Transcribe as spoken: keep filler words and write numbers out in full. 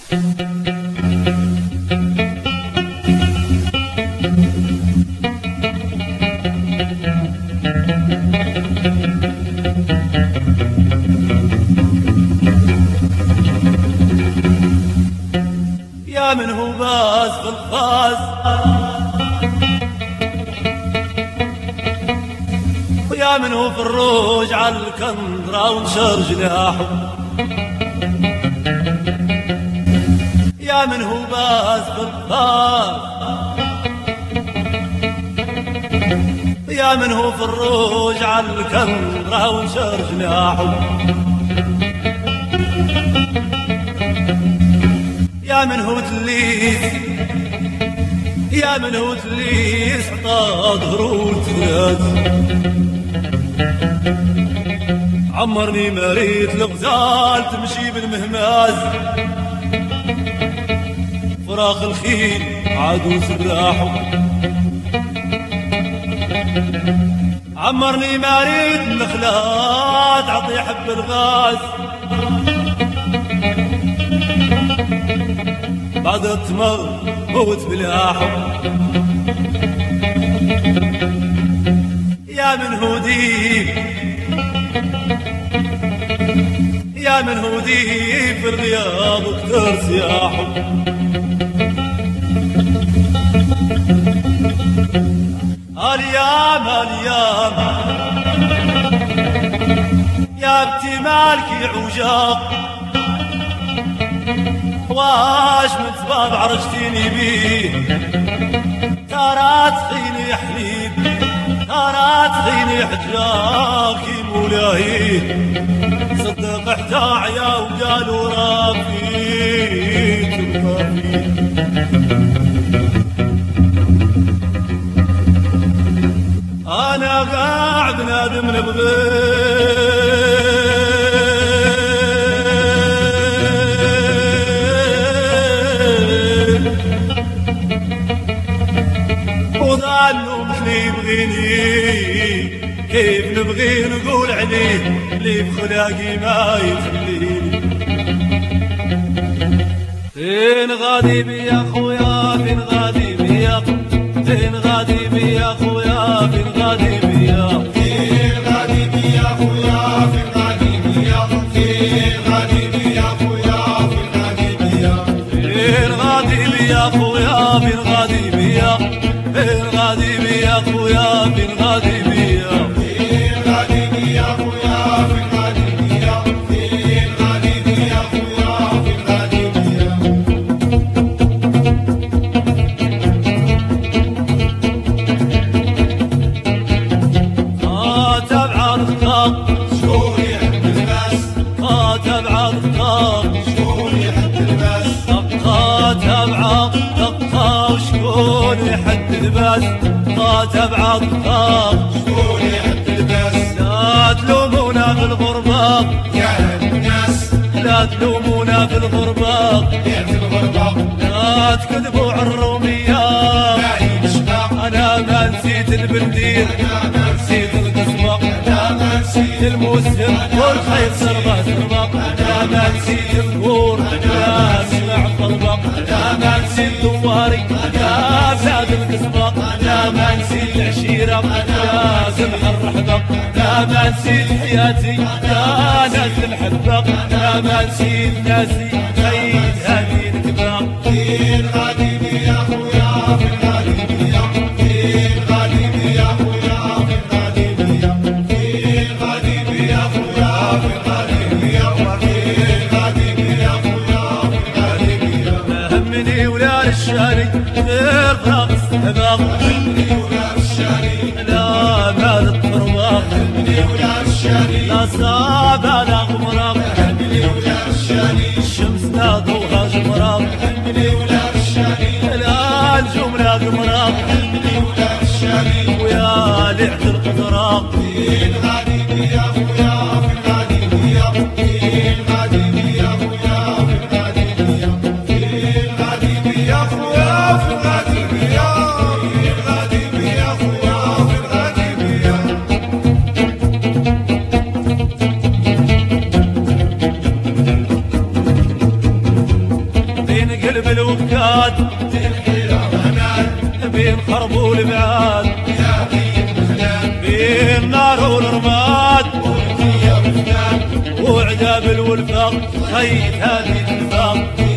يا من هو باز في الفاز ويا من هو في الروج على الكندرة ونشر جناحه، يا من هو باز في الفاز يا من هو في الروج على الكندرة ونشر جناحه، يا من هو تليس يا من هو تليس عطا ظهرو وتفات، عمرني ما ريت الغزال تمشي بالمهماز، فراخ الخيل عادو سباحه، عمرني ما ريت النخلات عطي حب الغاز، بعد التمر موت بلاحه، يا من هو ديب يا من هو ديب في الغياب وكتر سياحه، اليام اليام يا بتي مالكي عجاق، واش من سباب عرجتيني بيه، ترى تخيني حليب ترى تخيني حجاكي مولاي، صدق حتى عيا وقالوا رافيت رافيت، انا قاعد نادم نبغي وظلوا مثلي يبغيني، كيف نبغي نقول عليه اللي بخلاقي ما يخليني، فين غادي بيا خويا فين غادي بيا فين غادي بيا خويا فين غادي بيا فين غادي بيا خويا فين غادي بيا فين غادي بيا خويا فين غادي بيا فين غادي بيا خويا فين غادي بيا فين غادي بيا خويا فين غادي بيا فين غادي بيا خويا فين غادي بيا فين غادي بيا خويا فين غادي بيا خاتم عرضك شكون يحب الباس خاتم عرضك شكون يحب الباس خاتم عرضك وشكون يحد الباس، خاتم عرضك شكون يحب الباس، لا تلومونا في الغربة يا الناس لا تلومونا في الغربة يا في الغربة لا تكذبوا على الرومية، باين شباب أنا ما نسيت البندير أنا ما نسيت القصبة أنا ما نسيت المسلم والخير سربة سربة، أنا ما نسيت الغور أنا سمع طلبة، أنا ما نسيت دواري أنا بلاد القصبة، أنا ما نسيت العشيرة أنا سمح الرحبة، أنا ما نسيت حياتي يا ناس المحبة، أنا ما نسيت ناسي عيد هذه الكبار، فين غادي بيا خويا فين غادي بيا فين غادي بيا خويا فين غادي بيا فين غادي بيا خويا فين غادي بيا فين غادي بيا خويا فين غادي بيا ما همني ولا الشاري غير ضاق السباق، همني ولا الشاري لا مال الطرواق همني ولا الشاري لا صعب على غمراق، همني ولا الشاري الشمس ناضوها جمراق، همني ولا الشاري لا الجملة جمراق، همني ولا الشاري ويا لعت القطراق، فين غادي بيا خويا فين غادي بيا فين غادي بيا خويا فين غادي بيا فين غادي بيا خويا فين غادي بيا فين غادي بيا خويا فين غادي بيا تقلب الوكاد بين خرب والبعاد بين نار والرماد وعذاب الولفاق خيط هذه النفاق